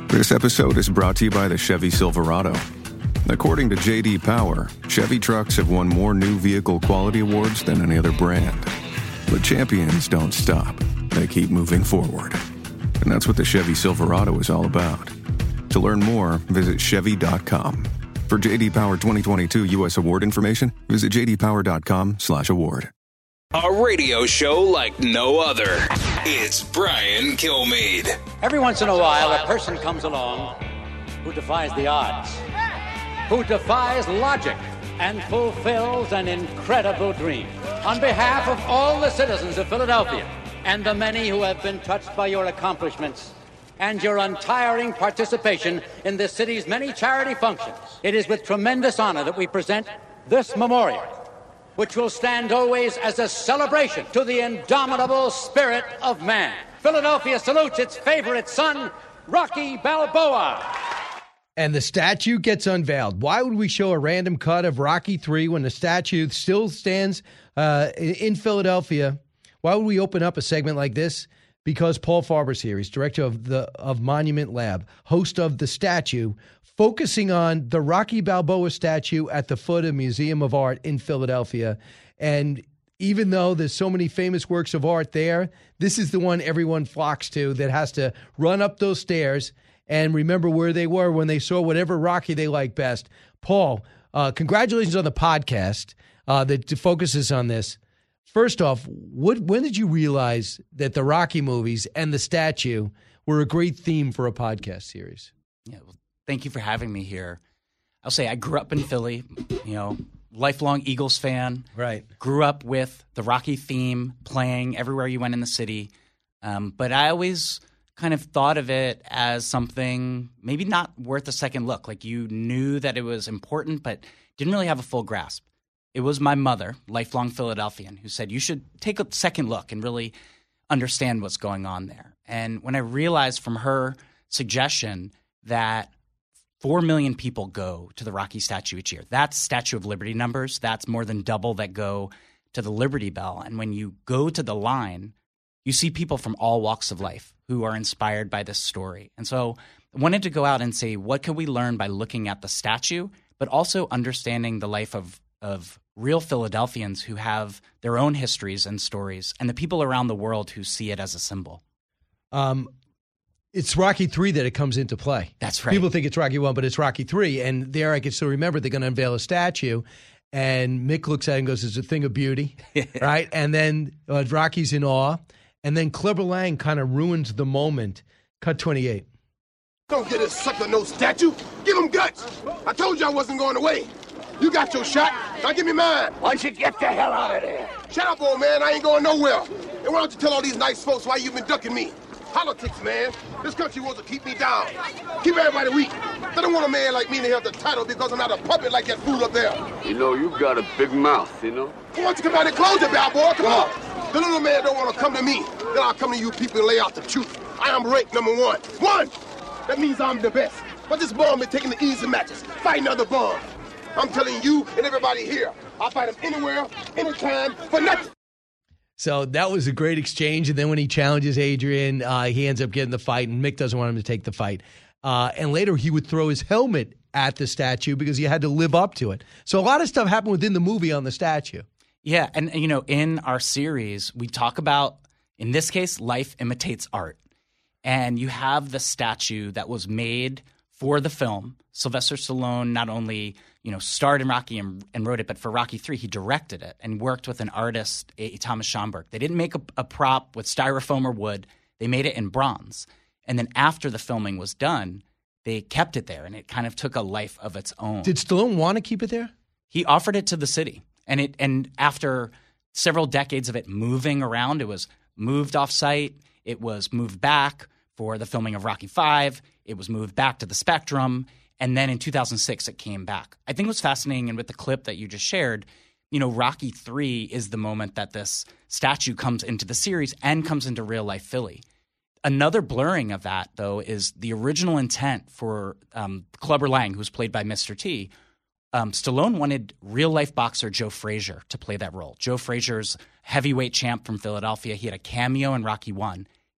This episode is brought to you by the Chevy Silverado. According to J.D. Power, Chevy trucks have won more new vehicle quality awards than any other brand. But champions don't stop. They keep moving forward. And that's what the Chevy Silverado is all about. To learn more, visit Chevy.com. For J.D. Power 2022 U.S. award information, visit jdpower.com/award. A radio show like no other. It's Brian Kilmeade. Every once in a while, a person comes along who defies the odds, who defies logic, and fulfills an incredible dream. On behalf of all the citizens of Philadelphia and the many who have been touched by your accomplishments and your untiring participation in this city's many charity functions, it is with tremendous honor that we present this memorial, which will stand always as a celebration to the indomitable spirit of man. Philadelphia salutes its favorite son, Rocky Balboa. And the statue gets unveiled. Why would we show a random cut of Rocky III when the statue still stands in Philadelphia? Why would we open up a segment like this? Because Paul Farber's here. He's director of Monument Lab, host of The Statue, focusing on the Rocky Balboa statue at the foot of Museum of Art in Philadelphia. And even though there's so many famous works of art there, this is the one everyone flocks to that has to run up those stairs and remember where they were when they saw whatever Rocky they like best. Paul, congratulations on the podcast that focuses on this. First off, when did you realize that the Rocky movies and the statue were a great theme for a podcast series? Yeah, well, thank you for having me here. I'll say I grew up in Philly, lifelong Eagles fan. Right. Grew up with the Rocky theme playing everywhere you went in the city. But I always kind of thought of it as something maybe not worth a second look. Like you knew that it was important, but didn't really have a full grasp. It was my mother, lifelong Philadelphian, who said you should take a second look and really understand what's going on there. And when I realized from her suggestion that 4 million people go to the Rocky statue each year, that's Statue of Liberty numbers. That's more than double that go to the Liberty Bell. And when you go to the line, you see people from all walks of life who are inspired by this story. And so I wanted to go out and say, what can we learn by looking at the statue, but also understanding the life of real Philadelphians who have their own histories and stories, and the people around the world who see it as a symbol. It's Rocky III that it comes into play. That's right. People think it's Rocky I, but it's Rocky III. And there I can still remember they're going to unveil a statue, and Mick looks at it and goes, it's a thing of beauty, right? And then Rocky's in awe. And then Clubber Lang kind of ruins the moment. Cut 28. Don't get this sucker no statue. Give him guts. I told you I wasn't going away. You got your shot. Now give me mine. Why don't you get the hell out of there? Shut up, old man. I ain't going nowhere. And why don't you tell all these nice folks why you've been ducking me? Politics, man. This country wants to keep me down. Keep everybody weak. They don't want a man like me to have the title because I'm not a puppet like that fool up there. You know, you got a big mouth, you know? Why don't you come out and close it, Balboa? Come on. The little man don't want to come to me. Then I'll come to you people and lay out the truth. I am ranked number one. One! That means I'm the best. But this bum been taking the easy matches, fighting other bums. I'm telling you and everybody here, I'll fight him anywhere, anytime, for nothing. So that was a great exchange. And then when he challenges Adrian, he ends up getting the fight, and Mick doesn't want him to take the fight. And later he would throw his helmet at the statue because he had to live up to it. So a lot of stuff happened within the movie on the statue. Yeah, and in our series, we talk about, in this case, life imitates art. And you have the statue that was made for the film. Sylvester Stallone not only starred in Rocky and wrote it, but for Rocky III, he directed it and worked with an artist, Thomas Schomburg. They didn't make a prop with styrofoam or wood. They made it in bronze. And then after the filming was done, they kept it there, and it kind of took a life of its own. Did Stallone want to keep it there? He offered it to the city. And after several decades of it moving around, it was moved off-site. It was moved back for the filming of Rocky V. It was moved back to the Spectrum. And then in 2006, it came back. I think what's fascinating, and with the clip that you just shared, Rocky III is the moment that this statue comes into the series and comes into real-life Philly. Another blurring of that, though, is the original intent for Clubber Lang, who's played by Mr. T. Stallone wanted real-life boxer Joe Frazier to play that role. Joe Frazier's heavyweight champ from Philadelphia. He had a cameo in Rocky I.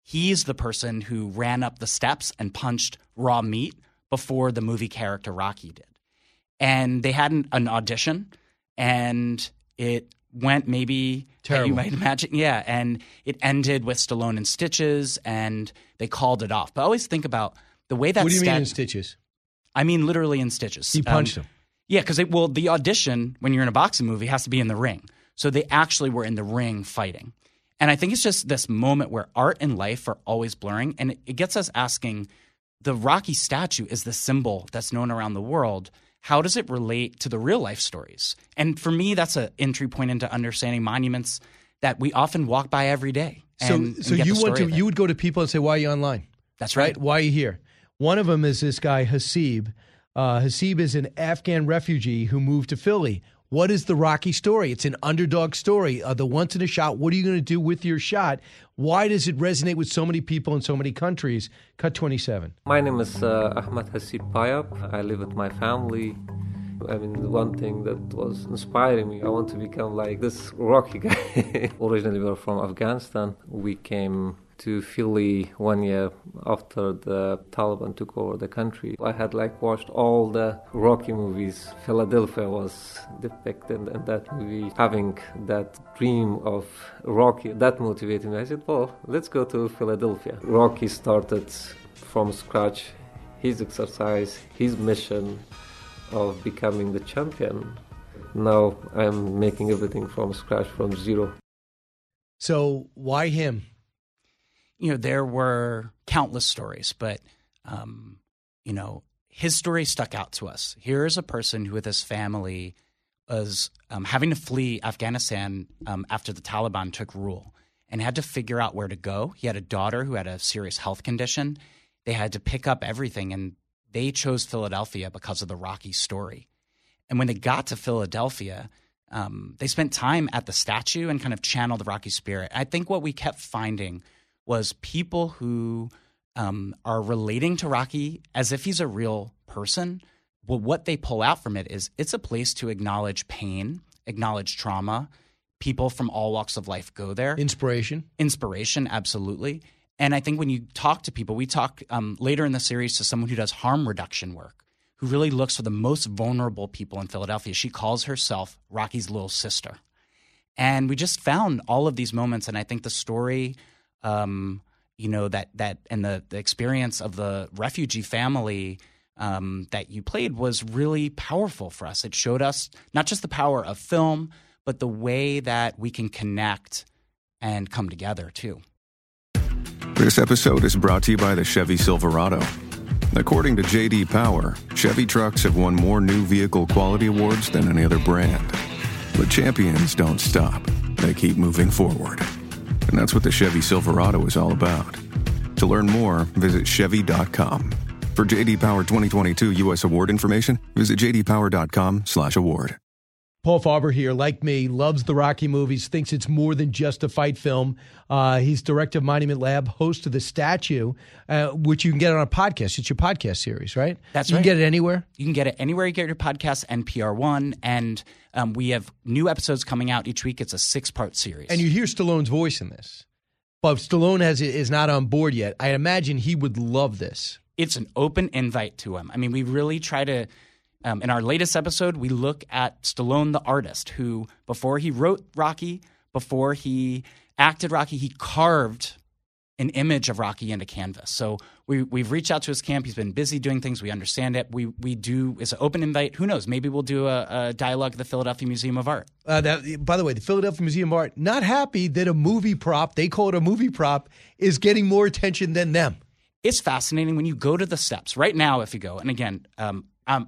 he's the person who ran up the steps and punched raw meat before the movie character Rocky did. And they had an audition, and it went maybe terrible. You might imagine, yeah. And it ended with Stallone in stitches, and they called it off. But I always think about the way that. What do you mean in stitches? I mean literally in stitches. He punched him. Yeah, because the audition when you're in a boxing movie has to be in the ring. So they actually were in the ring fighting. And I think it's just this moment where art and life are always blurring, and it gets us asking. The Rocky statue is the symbol that's known around the world. How does it relate to the real life stories? And for me, that's an entry point into understanding monuments that we often walk by every day. So you would go to people and say, "Why are you online?" That's right. Why are you here? One of them is this guy Hasib. Hasib is an Afghan refugee who moved to Philly. What is the Rocky story? It's an underdog story. The once in a shot. What are you going to do with your shot? Why does it resonate with so many people in so many countries? Cut 27. My name is Ahmed Hasib Payap. I live with my family. I mean, the one thing that was inspiring me, I want to become like this Rocky guy. Originally, we were from Afghanistan. We came to Philly 1 year after the Taliban took over the country. I had watched all the Rocky movies. Philadelphia was depicted in that movie. Having that dream of Rocky, that motivated me. I said, well, let's go to Philadelphia. Rocky started from scratch, his exercise, his mission of becoming the champion. Now I'm making everything from scratch, from zero. So why him? There were countless stories, but, his story stuck out to us. Here is a person who with his family was having to flee Afghanistan after the Taliban took rule and had to figure out where to go. He had a daughter who had a serious health condition. They had to pick up everything, and they chose Philadelphia because of the Rocky story. And when they got to Philadelphia, they spent time at the statue and kind of channeled the Rocky spirit. I think what we kept finding was people who are relating to Rocky as if he's a real person. Well, what they pull out from it is it's a place to acknowledge pain, acknowledge trauma. People from all walks of life go there. Inspiration, absolutely. And I think when you talk to people, we talk later in the series to someone who does harm reduction work, who really looks for the most vulnerable people in Philadelphia. She calls herself Rocky's little sister. And we just found all of these moments, and I think the story that and the experience of the refugee family that you played was really powerful for us. It showed us not just the power of film, but the way that we can connect and come together too. This episode is brought to you by the Chevy Silverado. According to J.D. Power, Chevy trucks have won more new vehicle quality awards than any other brand. But champions don't stop. They keep moving forward. And that's what the Chevy Silverado is all about. To learn more, visit Chevy.com. For J.D. Power 2022 U.S. award information, visit jdpower.com/award. Paul Farber here, like me, loves the Rocky movies, thinks it's more than just a fight film. He's director of Monument Lab, host of The Statue, which you can get on a podcast. It's your podcast series, right? That's right. You can get it anywhere? You can get it anywhere you get your podcasts, NPR One, and we have new episodes coming out each week. It's a 6-part series. And you hear Stallone's voice in this. But Stallone is not on board yet. I imagine he would love this. It's an open invite to him. I mean, we really try to in our latest episode, we look at Stallone, the artist, who before he wrote Rocky, before he acted Rocky, he carved an image of Rocky into canvas. So we've reached out to his camp. He's been busy doing things. We understand it. We do. It's an open invite. Who knows? Maybe we'll do a dialogue at the Philadelphia Museum of Art. By the way, the Philadelphia Museum of Art, not happy that a movie prop, they call it a movie prop, is getting more attention than them. It's fascinating when you go to the steps. Right now, if you go, and again, I'm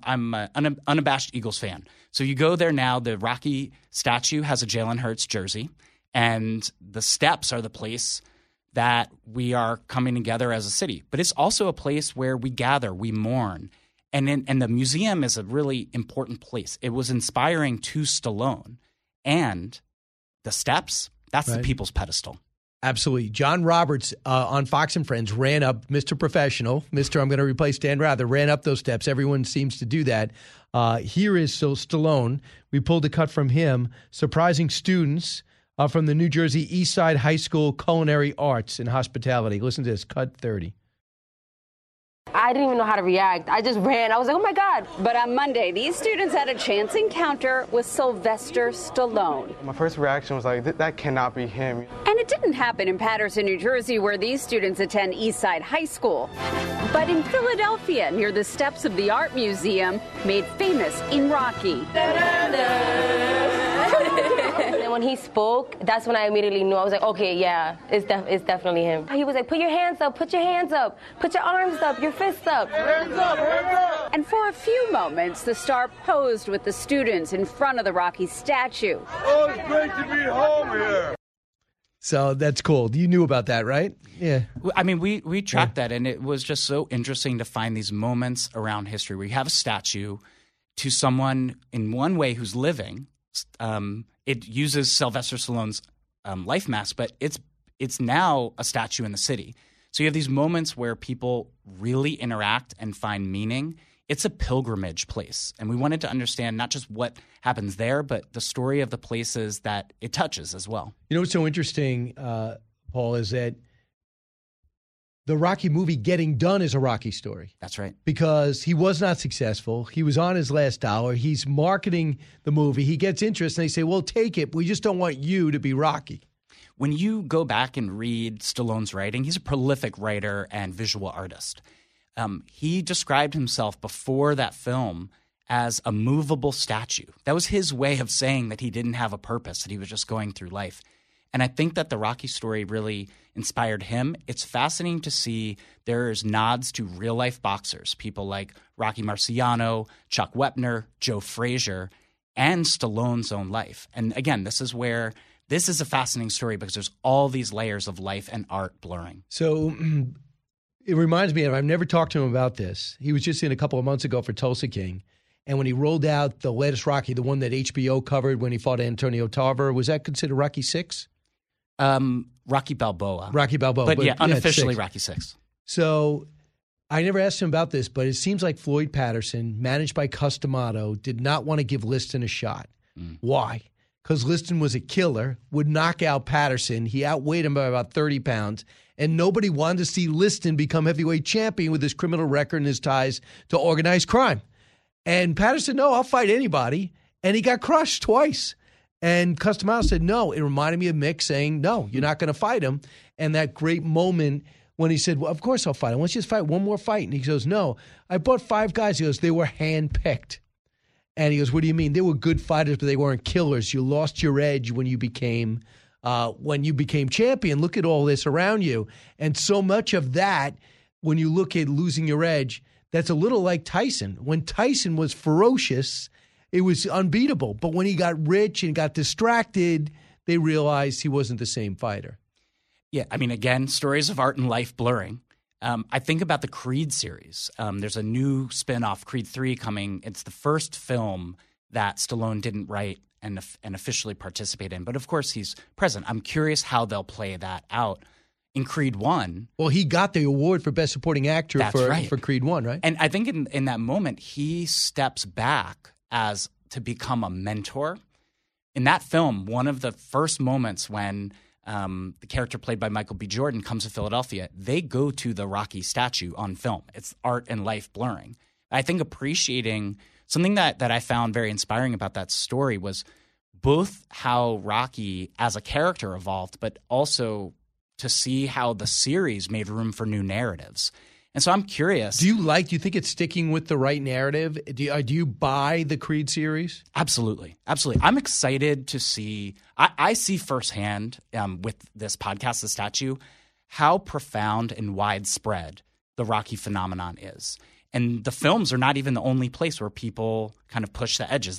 an unabashed Eagles fan. So you go there now, the Rocky statue has a Jalen Hurts jersey, and the steps are the place that we are coming together as a city. But it's also a place where we gather, we mourn. And the museum is a really important place. It was inspiring to Stallone. And the steps, that's right. The people's pedestal. Absolutely. John Roberts on Fox and Friends ran up, Mr. Professional, Mr. I'm going to replace Dan Rather, ran up those steps. Everyone seems to do that. Here is Stallone. We pulled a cut from him. Surprising students from the New Jersey Eastside High School Culinary Arts and Hospitality. Listen to this, cut 30. I didn't even know how to react. I just ran. I was like, oh my God. But on Monday, these students had a chance encounter with Sylvester Stallone. My first reaction was like, that cannot be him. And it didn't happen in Paterson, New Jersey, where these students attend Eastside High School, but in Philadelphia, near the steps of the Art Museum, made famous in Rocky. And when he spoke, that's when I immediately knew. I was like, okay, yeah, it's definitely him. He was like, put your hands up, put your hands up, put your arms up, your fists up. Hands up, hands up. And for a few moments, the star posed with the students in front of the Rocky statue. Oh, it's great to be home here. So that's cool. You knew about that, right? Yeah. I mean, we tracked that, and it was just so interesting to find these moments around history where you have a statue to someone in one way who's living. It uses Sylvester Stallone's life mask, but it's now a statue in the city. So you have these moments where people really interact and find meaning. It's a pilgrimage place, and we wanted to understand not just what happens there, but the story of the places that it touches as well. You know what's so interesting, Paul, is that the Rocky movie Getting Done is a Rocky story. That's right. Because he was not successful. He was on his last dollar. He's marketing the movie. He gets interest, and they say, well, take it. We just don't want you to be Rocky. When you go back and read Stallone's writing, he's a prolific writer and visual artist. He described himself before that film as a movable statue. That was his way of saying that he didn't have a purpose, that he was just going through life. And I think that the Rocky story really inspired him. It's fascinating to see there's nods to real-life boxers, people like Rocky Marciano, Chuck Wepner, Joe Frazier, and Stallone's own life. And again, this is a fascinating story because there's all these layers of life and art blurring. So it reminds me of, I've never talked to him about this. He was just in a couple of months ago for Tulsa King. And when he rolled out the latest Rocky, the one that HBO covered when he fought Antonio Tarver, was that considered Rocky 6? Rocky Balboa. Rocky Balboa. But yeah, unofficially Rocky 6. So I never asked him about this, but it seems like Floyd Patterson, managed by Customato, did not want to give Liston a shot. Why? Because Liston was a killer, would knock out Patterson. He outweighed him by about 30 pounds. And nobody wanted to see Liston become heavyweight champion with his criminal record and his ties to organized crime. And Patterson, no, I'll fight anybody. And he got crushed twice. And Customato said, no. It reminded me of Mick saying, no, you're not going to fight him. And that great moment when he said, well, of course I'll fight him. Let's just fight one more fight. And he goes, no, I bought 5 guys. He goes, they were handpicked. And he goes, what do you mean? They were good fighters, but they weren't killers. You lost your edge when you became champion. Look at all this around you. And so much of that, when you look at losing your edge, that's a little like Tyson. When Tyson was ferocious, it was unbeatable. But when he got rich and got distracted, they realized he wasn't the same fighter. Yeah, I mean, again, stories of art and life blurring. I think about the Creed series. There's a new spinoff, Creed 3, coming. It's the first film that Stallone didn't write and officially participate in. But, of course, he's present. I'm curious how they'll play that out. In Creed 1. Well, he got the award for Best Supporting Actor for Creed 1, right? And I think in that moment, he steps back to become a mentor. In that film, one of the first moments when the character played by Michael B. Jordan comes to Philadelphia, they go to the Rocky statue on film. It's art and life blurring. I think appreciating something that I found very inspiring about that story was both how Rocky as a character evolved, but also to see how the series made room for new narratives. And so I'm curious. Do you think it's sticking with the right narrative? Do you buy the Creed series? Absolutely. Absolutely. I'm excited to see – I see firsthand with this podcast, The Statue, how profound and widespread the Rocky phenomenon is. And the films are not even the only place where people kind of push the edges.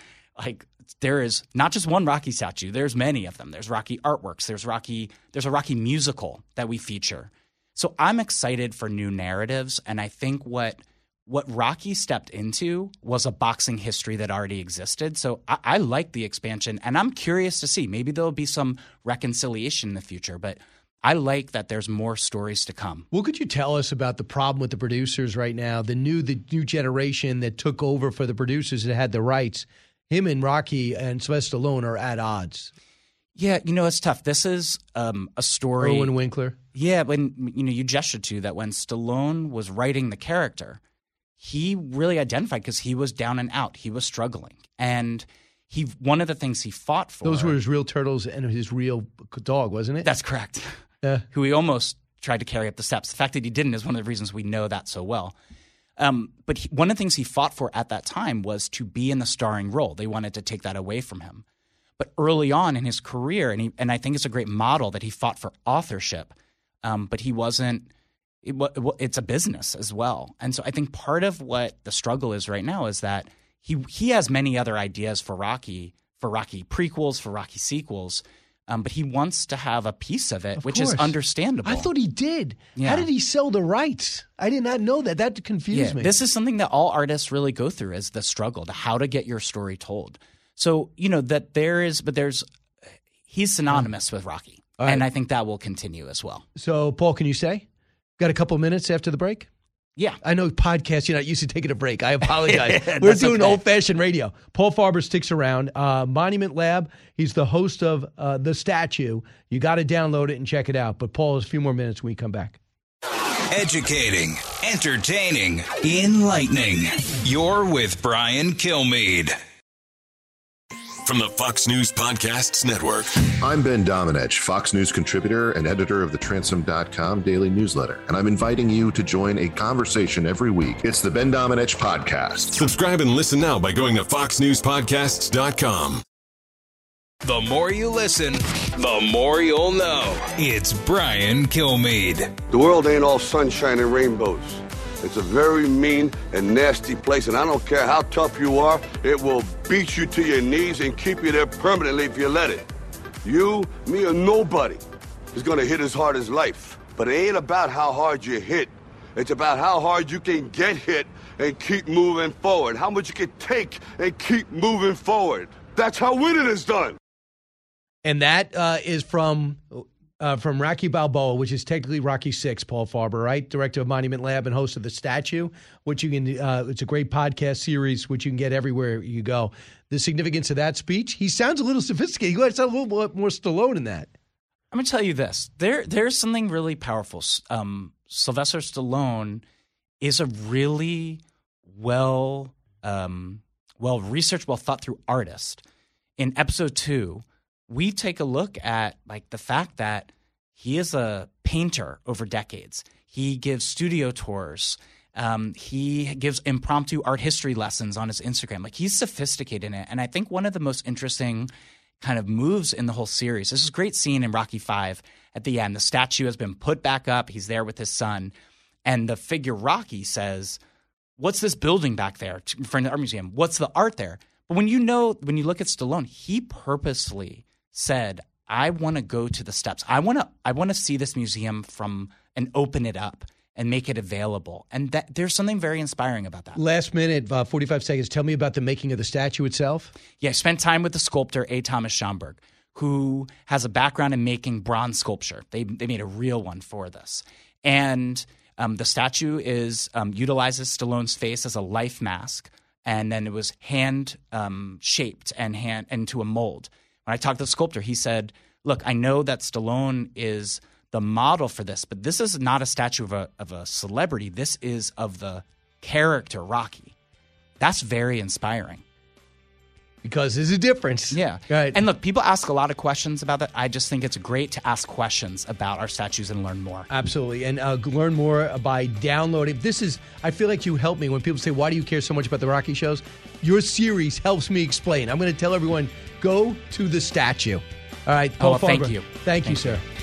There is not just one Rocky statue. There's many of them. There's Rocky artworks. There's a Rocky musical that we feature. So I'm excited for new narratives, and I think what Rocky stepped into was a boxing history that already existed. So I like the expansion, and I'm curious to see. Maybe there'll be some reconciliation in the future, but I like that there's more stories to come. What could you tell us about the problem with the producers right now, the new generation that took over for the producers that had the rights? Him and Rocky and Sylvester Stallone are at odds. Yeah, it's tough. This is a story. Owen Winkler. Yeah, when you gestured to that when Stallone was writing the character, he really identified because he was down and out. He was struggling, and one of the things he fought for. Those were his real turtles and his real dog, wasn't it? That's correct. Yeah. Who he almost tried to carry up the steps. The fact that he didn't is one of the reasons we know that so well. But one of the things he fought for at that time was to be in the starring role. They wanted to take that away from him. But early on in his career, and I think it's a great model that he fought for authorship, but he wasn't – it's a business as well. And so I think part of what the struggle is right now is that he has many other ideas for Rocky prequels, for Rocky sequels, but he wants to have a piece of it, which is understandable. I thought he did. Yeah. How did he sell the rights? I did not know that. That confused me. This is something that all artists really go through is the struggle to how to get your story told. So, that he's synonymous with Rocky. Right. And I think that will continue as well. So, Paul, can you say? Got a couple of minutes after the break? Yeah. I know podcasts, you're not used to taking a break. I apologize. We're doing old-fashioned radio. Paul Farber sticks around. Monument Lab, he's the host of The Statue. You got to download it and check it out. But, Paul, a few more minutes when we come back. Educating, entertaining, enlightening. You're with Brian Kilmeade. From the Fox News Podcasts Network. I'm Ben Domenech, Fox News contributor and editor of the Transom.com daily newsletter, and I'm inviting you to join a conversation every week. It's the Ben Domenech Podcast. Subscribe and listen now by going to foxnewspodcasts.com. The more you listen, the more you'll know. It's Brian Kilmeade. The world ain't all sunshine and rainbows. It's a very mean and nasty place, and I don't care how tough you are, it will beat you to your knees and keep you there permanently if you let it. You, me, or nobody is gonna hit as hard as life. But it ain't about how hard you hit. It's about how hard you can get hit and keep moving forward. How much you can take and keep moving forward. That's how winning is done. And that is from Rocky Balboa, which is technically Rocky VI, Paul Farber, right? Director of Monument Lab and host of The Statue, which you can, it's a great podcast series, which you can get everywhere you go. The significance of that speech, he sounds a little sophisticated. He sounds a little bit more Stallone in that. I'm going to tell you this. There's something really powerful. Sylvester Stallone is a really well-researched, well-thought-through artist. In episode 2, we take a look at the fact that he is a painter over decades. He gives studio tours. He gives impromptu art history lessons on his Instagram. He's sophisticated in it. And I think one of the most interesting kind of moves in the whole series, this is a great scene in Rocky V at the end. The statue has been put back up. He's there with his son. And the figure Rocky says, "What's this building back there?" in front of the art museum. "What's the art there?" But when you look at Stallone, he purposely said, "I want to go to the steps. I want to see this museum and open it up and make it available." And there's something very inspiring about that. Last minute, 45 seconds. Tell me about the making of the statue itself. Yeah, I spent time with the sculptor A. Thomas Schomburg, who has a background in making bronze sculpture. They made a real one for this. And the statue utilizes Stallone's face as a life mask, and then it was hand shaped and into a mold. When I talked to the sculptor, he said, "Look, I know that Stallone is the model for this, but this is not a statue of a celebrity. This is of the character Rocky." That's very inspiring. Because there's a difference. Yeah. Right. And look, people ask a lot of questions about that. I just think it's great to ask questions about our statues and learn more. Absolutely. And learn more by downloading. I feel like you help me when people say, "Why do you care so much about the Rocky shows?" Your series helps me explain. I'm going to tell everyone, go to The Statue. All right. Paul Farber, thank you. Thank you, sir.